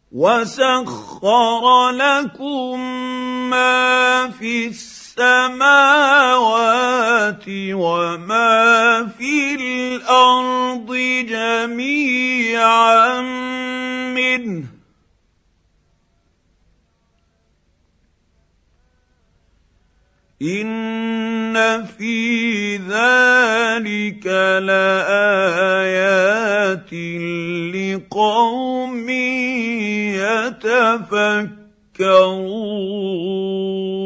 وسخر لكم ما في السماوات وما في الارض جميعا منه ان في ذلك لايات لقوم يتفكرون.